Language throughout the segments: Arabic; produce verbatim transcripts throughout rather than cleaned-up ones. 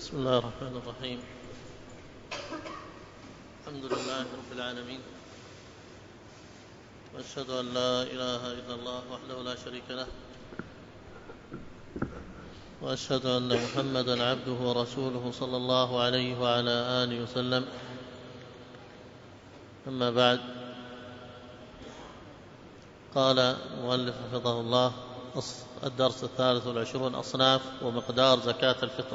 بسم الله الرحمن الرحيم. الحمد لله رب العالمين، وأشهد أن لا إله إلا الله وحده لا شريك له، وأشهد أن محمدا عبده ورسوله صلى الله عليه وعلى آله وسلم. أما بعد، قال المؤلف حفظه الله: الدرس الثالث والعشرون: أصناف ومقدار زكاة الفطر.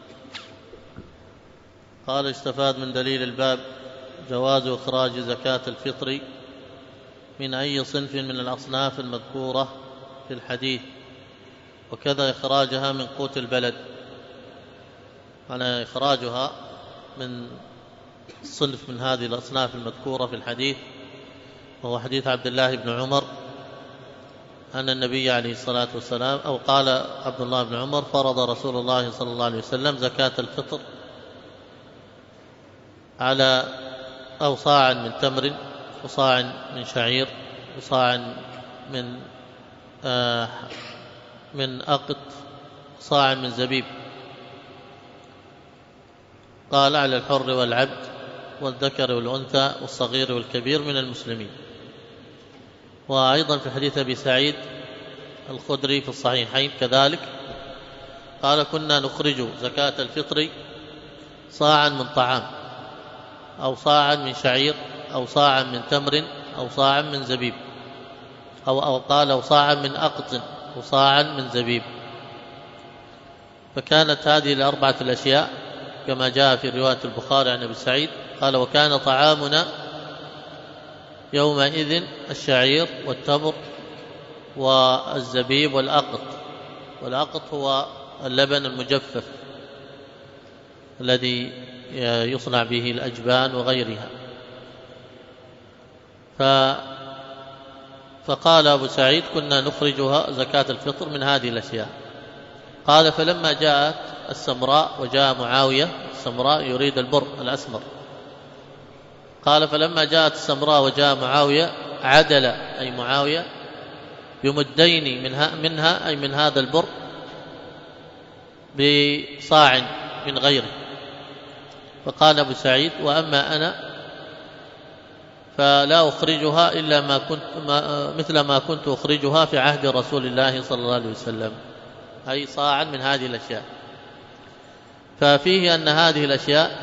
قال: استفاد من دليل الباب جواز إخراج زكاة الفطر من أي صنف من الأصناف المذكورة في الحديث، وكذا إخراجها من قوت البلد، يعني إخراجها من صنف من هذه الأصناف المذكورة في الحديث، وهو حديث عبد الله بن عمر أن النبي عليه الصلاة والسلام، أو قال عبد الله بن عمر: فرض رسول الله صلى الله عليه وسلم زكاة الفطر على أو صاع من تمر، وصاع من شعير، وصاع من آه من أقط، صاع من زبيب. قال: على الحر والعبد والذكر والأنثى والصغير والكبير من المسلمين. وأيضا في حديث أبي سعيد الخدري في الصحيحين كذلك قال: كنا نخرج زكاة الفطر صاعا من طعام، أو صاعا من شعير، أو صاعا من تمر، أو صاعا من زبيب، أو, أو قال: أو صاعا من أقط، أو صاعا من زبيب. فكانت هذه الأربعة الأشياء كما جاء في رواية البخاري عن أبي سعيد قال: وكان طعامنا يومئذ الشعير والتمر والزبيب والأقط. والأقط هو اللبن المجفف الذي يصنع به الأجبان وغيرها. ف... فقال أبو سعيد: كنا نخرجها زكاة الفطر من هذه الأشياء. قال: فلما جاءت السمراء وجاء معاوية، السمراء يريد البر الأسمر، قال: فلما جاءت السمراء وجاء معاوية عدل أي معاوية بمدين منها, منها أي من هذا البر بصاع من غيره. فقال أبو سعيد: وأما أنا فلا أخرجها إلا ما كنت ما مثل ما كنت أخرجها في عهد رسول الله صلى الله عليه وسلم، أي صاعا من هذه الأشياء. ففيه أن هذه الأشياء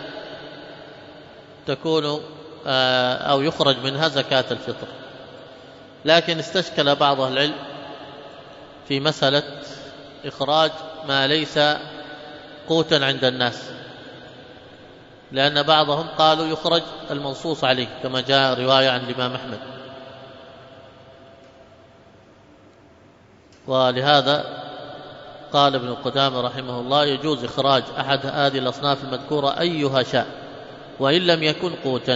تكون أو يخرج منها زكاة الفطر. لكن استشكل بعض أهل العلم في مسألة إخراج ما ليس قوتا عند الناس، لأن بعضهم قالوا يخرج المنصوص عليه كما جاء رواية عن الإمام أحمد. ولهذا قال ابن قدامة رحمه الله: يجوز إخراج أحد هذه الأصناف المذكورة أيها شاء وإن لم يكن قوتا،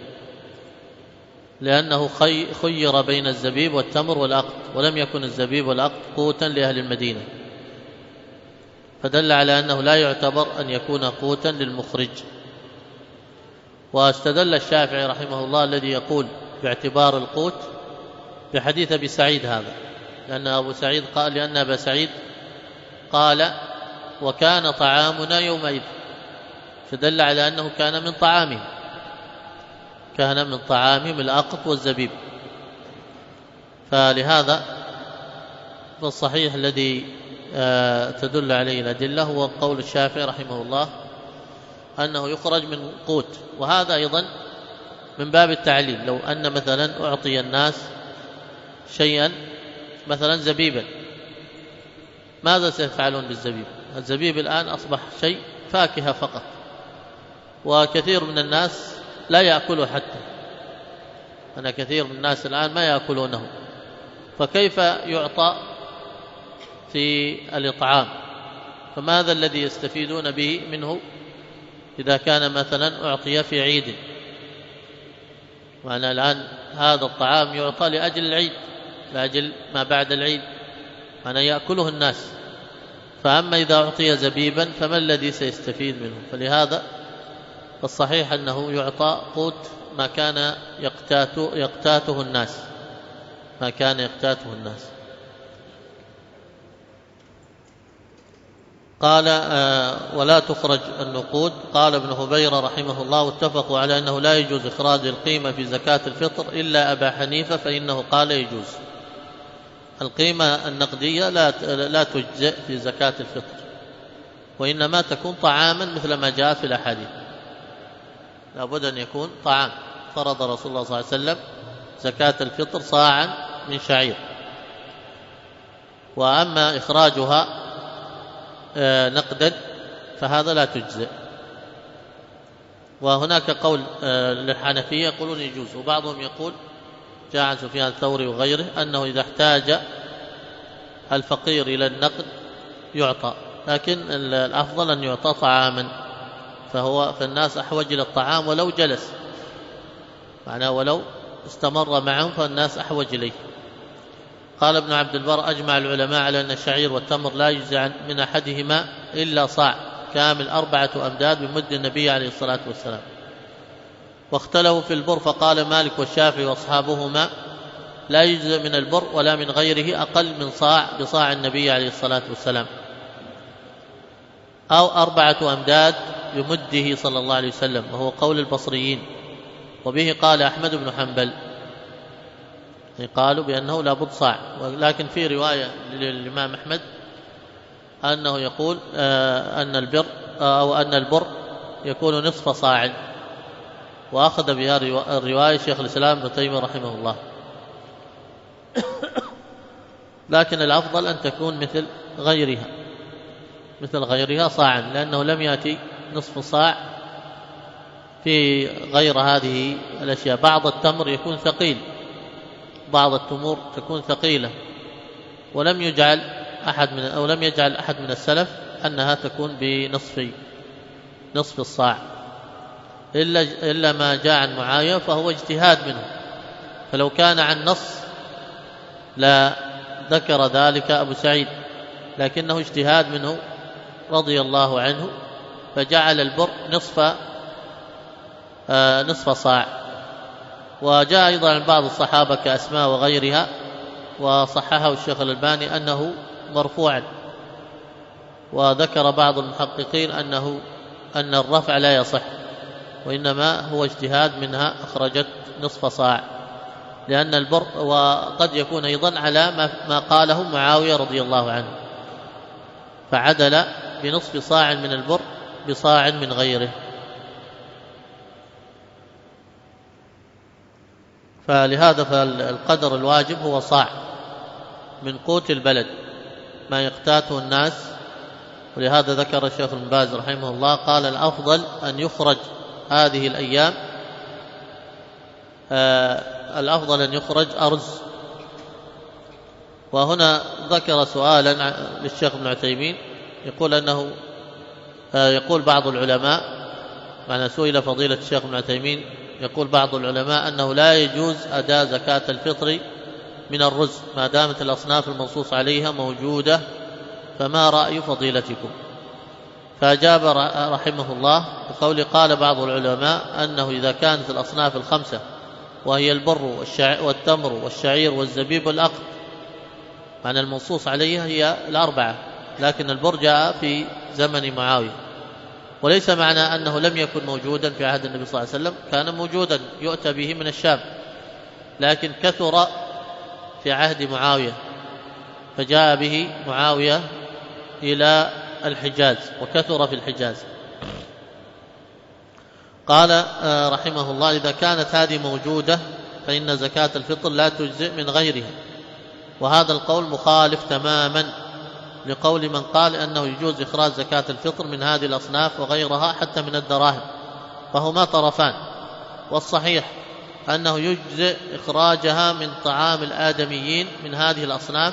لأنه خير بين الزبيب والتمر والأقط، ولم يكن الزبيب والأقط قوتا لأهل المدينة، فدل على أنه لا يعتبر أن يكون قوتا للمخرج. واستدل الشافعي رحمه الله الذي يقول باعتبار القوت بحديث أبي سعيد هذا، لأن أبو سعيد قال لأن أبا سعيد قال: وكان طعامنا يومئذ، فدل على أنه كان من طعامهم، كان من طعامهم الأقط والزبيب. فلهذا فالصحيح الذي تدل عليه الأدلة هو قول الشافعي رحمه الله أنه يخرج من قوت. وهذا أيضا من باب التعليل، لو أن مثلا أعطي الناس شيئا مثلا زبيبا، ماذا سيفعلون بالزبيب؟ الزبيب الآن أصبح شيء فاكهة فقط، وكثير من الناس لا يأكله حتى، أنا كثير من الناس الآن ما يأكلونه، فكيف يعطى في الإطعام؟ فماذا الذي يستفيدون به منه إذا كان مثلا أعطي في عيد؟ وأنا الآن هذا الطعام يعطى لأجل العيد، لأجل ما بعد العيد، أنا يأكله الناس. فأما إذا أعطي زبيبا فما الذي سيستفيد منه؟ فلهذا فالصحيح أنه يعطى قوت ما كان يقتاته, يقتاته الناس، ما كان يقتاته الناس. قال آه ولا تخرج النقود. قال ابن هبيرة رحمه الله اتفقوا على أنه لا يجوز إخراج القيمة في زكاة الفطر إلا أبا حنيفة فإنه قال يجوز. القيمة النقدية لا لا تجزئ في زكاة الفطر، وإنما تكون طعاما مثل ما جاء في الأحاديث، لابد أن يكون طعام. فرض رسول الله صلى الله عليه وسلم زكاة الفطر صاعا من شعير. وأما إخراجها نقدا فهذا لا تجزئ. وهناك قول للحنفية يقولون يجوز، وبعضهم يقول جاء عن سفيان الثوري وغيره أنه إذا احتاج الفقير إلى النقد يعطى، لكن الأفضل أن يعطى طعاما، فهو فالناس أحوج إلى الطعام ولو جلس، معناه ولو استمر معهم فالناس أحوج إليه. قال ابن عبد البر أجمع العلماء على أن الشعير والتمر لا يجزى من أحدهما إلا صاع كامل أربعة أمداد بمد النبي عليه الصلاة والسلام. واختلفوا في البر، فقال مالك والشافعي وأصحابهما لا يجزى من البر ولا من غيره أقل من صاع بصاع النبي عليه الصلاة والسلام، أو أربعة أمداد بمده صلى الله عليه وسلم، وهو قول البصريين. وبه قال أحمد بن حنبل، قالوا بأنه لا بد صاع. ولكن في رواية للإمام أحمد أنه يقول أن البر أو أن البر يكون نصف صاع، وأخذ بها الرواية شيخ الإسلام ابن تيمية رحمه الله. لكن الأفضل أن تكون مثل غيرها مثل غيرها صاعا، لأنه لم يأتي نصف صاع في غير هذه الأشياء. بعض التمر يكون ثقيل، بعض التمور تكون ثقيلة، ولم يجعل أحد من أو لم يجعل أحد من السلف أنها تكون بنصف نصف الصاع، إلا إلا ما جاء عن معاوية فهو اجتهاد منه، فلو كان عن نص لا ذكر ذلك أبو سعيد، لكنه اجتهاد منه رضي الله عنه، فجعل البر نصف آه نصف صاع. وجاء أيضا عن بعض الصحابة كأسماء وغيرها، وصححه الشيخ الألباني أنه مرفوعا، وذكر بعض المحققين أنه أن الرفع لا يصح، وإنما هو اجتهاد منها أخرجت نصف صاع، لأن البر وقد يكون أيضا على ما قاله معاوية رضي الله عنه، فعدل بنصف صاع من البر بصاع من غيره. فلهذا فالقدر الواجب هو صاع من قوت البلد ما يقتاته الناس. ولهذا ذكر الشيخ ابن باز رحمه الله قال الأفضل أن يخرج هذه الأيام آه الأفضل أن يخرج أرز. وهنا ذكر سؤالا للشيخ ابن عثيمين يقول أنه آه يقول بعض العلماء، معنى سئل فضيلة الشيخ ابن عثيمين، يقول بعض العلماء أنه لا يجوز أداء زكاة الفطر من الرز ما دامت الأصناف المنصوص عليها موجودة، فما رأي فضيلتكم؟ فأجاب رحمه الله بقول قال بعض العلماء أنه إذا كانت الأصناف الخمسة وهي البر والتمر والشعير والزبيب والأقط، معنى المنصوص عليها هي الأربعة، لكن البر جاء في زمن معاوية، وليس معنى أنه لم يكن موجودا في عهد النبي صلى الله عليه وسلم، كان موجودا يؤتى به من الشام، لكن كثر في عهد معاوية، فجاء به معاوية إلى الحجاز وكثر في الحجاز. قال رحمه الله إذا كانت هذه موجودة فإن زكاة الفطر لا تجزئ من غيرها، وهذا القول مخالف تماما لقول من قال أنه يجوز إخراج زكاة الفطر من هذه الأصناف وغيرها حتى من الدراهم، فهما طرفان. والصحيح أنه يجزئ إخراجها من طعام الآدميين من هذه الأصناف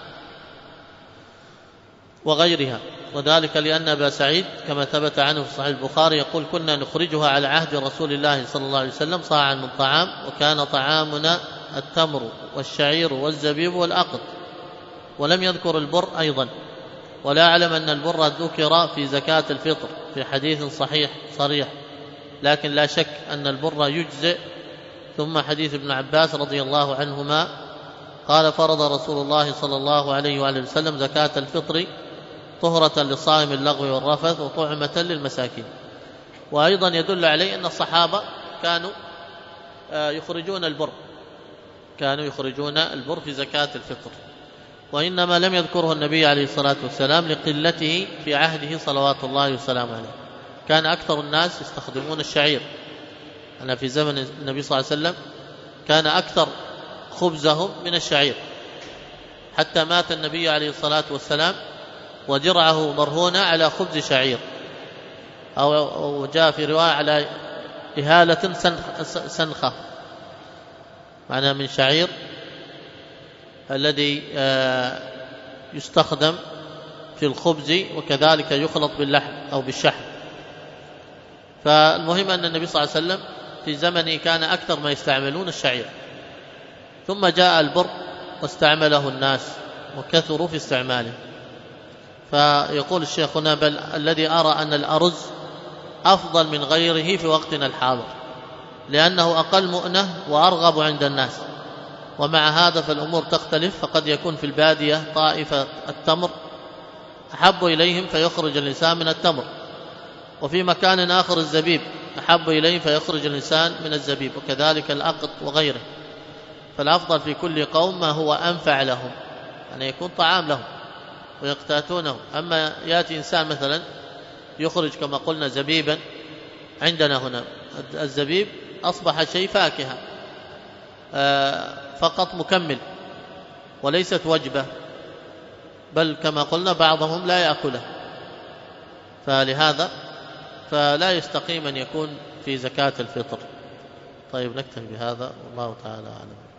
وغيرها، وذلك لأن أبا سعيد كما ثبت عنه في صحيح البخاري يقول كنا نخرجها على عهد رسول الله صلى الله عليه وسلم صاعا من طعام، وكان طعامنا التمر والشعير والزبيب والأقط، ولم يذكر البر أيضا. ولا أعلم أن البر ذكر في زكاة الفطر في حديث صحيح صريح، لكن لا شك أن البر يجزئ. ثم حديث ابن عباس رضي الله عنهما قال فرض رسول الله صلى الله عليه وآله وسلم زكاة الفطر طهرة للصائم اللغو والرفث وطعمة للمساكين. وأيضا يدل عليه أن الصحابة كانوا يخرجون البر كانوا يخرجون البر في زكاة الفطر، وإنما لم يذكره النبي عليه الصلاة والسلام لقلته في عهده صلوات الله وسلامه عليه. كان أكثر الناس يستخدمون الشعير، أنا في زمن النبي صلى الله عليه وسلم كان أكثر خبزهم من الشعير، حتى مات النبي عليه الصلاة والسلام وجرعه مرهونة على خبز شعير، أو جاء في رواية على إهالة سنخة، معنى من شعير الذي يستخدم في الخبز وكذلك يخلط باللحم أو بالشحم. فالمهم أن النبي صلى الله عليه وسلم في زمنه كان أكثر ما يستعملون الشعير، ثم جاء البر واستعمله الناس وكثروا في استعماله. فيقول الشيخ هنا: بل الذي أرى أن الأرز أفضل من غيره في وقتنا الحاضر، لأنه أقل مؤنة وأرغب عند الناس. ومع هذا فالأمور تختلف، فقد يكون في البادية طائفة التمر أحب إليهم فيخرج الإنسان من التمر، وفي مكان آخر الزبيب أحب إليهم فيخرج الإنسان من الزبيب، وكذلك الأقط وغيره. فالأفضل في كل قوم ما هو أنفع لهم، أن يعني يكون طعام لهم ويقتاتونه. أما يأتي إنسان مثلا يخرج كما قلنا زبيبا، عندنا هنا الزبيب أصبح شيء فاكهة فقط مكمل وليست وجبة، بل كما قلنا بعضهم لا يأكله، فلهذا فلا يستقيم أن يكون في زكاة الفطر. طيب نكتفي بهذا، والله تعالى أعلم.